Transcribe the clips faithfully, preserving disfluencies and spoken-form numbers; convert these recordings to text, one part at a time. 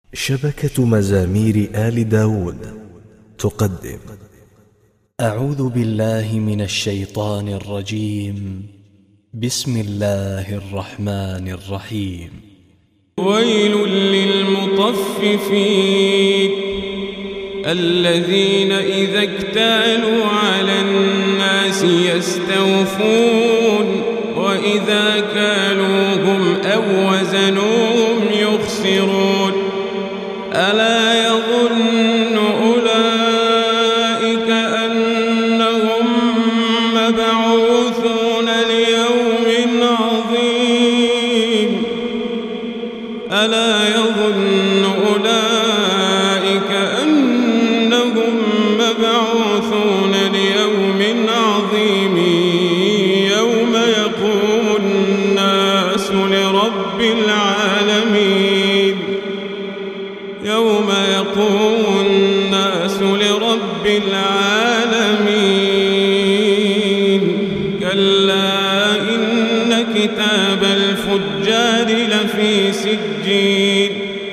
شبكة مزامير آل داود تقدم. أعوذ بالله من الشيطان الرجيم. بسم الله الرحمن الرحيم. ويل للمطففين الذين إذا اكتالوا على الناس يستوفون وإذا كالوهم أو وزنوهم يخسرون. ألا يظن أولئك أنهم مبعوثون ليوم عظيم ألا يظن أولئك أنهم مبعوثون ليوم عظيم يوم يقوم الناس لرب العالمين يوم يقوم الناس لرب العالمين. كلا إن كتاب الفجار لفي سجين.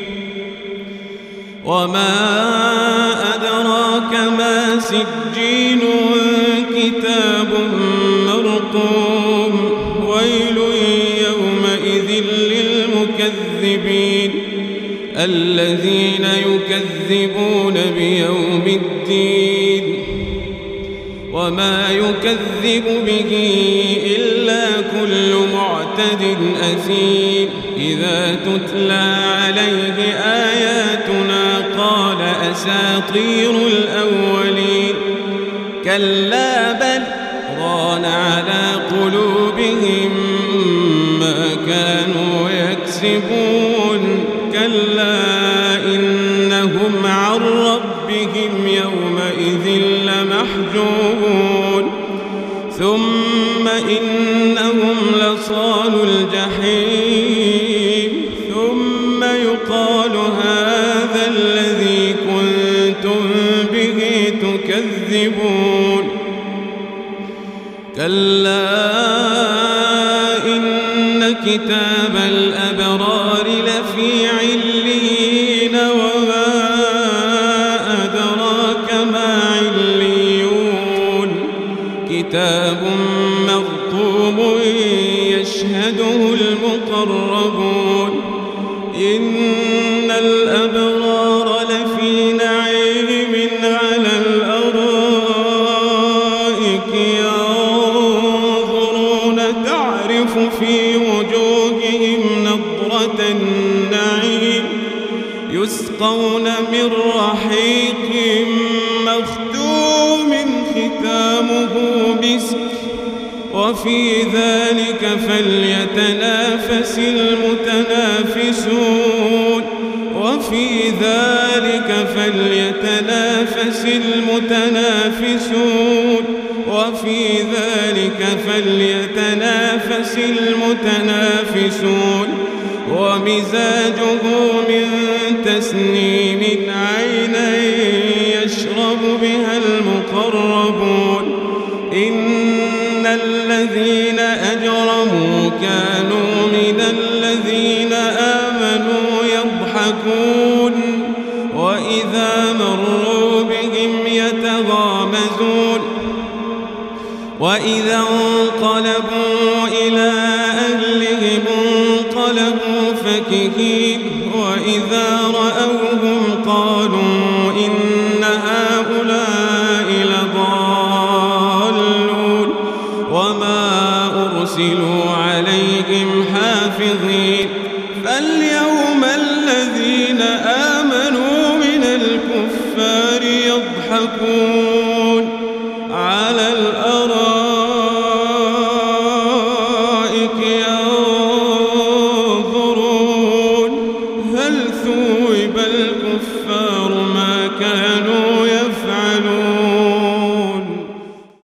وما أدراك ما سجين كتاب مرقوم. ويل يومئذ للمكذبين الذين يكذبون بيوم الدين. وما يكذب به إلا كل معتد أثيم. إذا تتلى عليه آياتنا قال أساطير الأولين. كلا بل ران على قلوبهم ما كانوا يكسبون. كلا إنهم عن ربهم يومئذ لمحجوبون. ثم إنهم لصالو الجحيم. ثم يقال هذا الذي كنتم به تكذبون. كلا إن كتاب الأبرار لفي عليين. وما أدراك ما عليون. كتاب مرقوم يشهده المقربون. إن الأبرار لفي نعيم على الأرائك ينظرون تعرف في وجوههم نضرة النعيم. يسقون من رحيق مختوم ختامه مسك. وفي ذلك فليتنافس المتنافسون. وفي ذلك فليتنافس المتنافسون. وفي ذلك فليتنافس المتنافسون. ومزاجه من تسنيم عينا يشرب بها المقربون. إن الذين أجرموا كانوا من الذين آمنوا يضحكون. وإذا مروا بهم يتغامزون. وإذا انقلبوا إلى أهلهم انقلبوا فكهين. وإذا رأوهم قالوا إن هؤلاء لضالون. وما أرسلوا عليهم حافظين. فاليوم الذين آمنوا من الكفار يضحكون.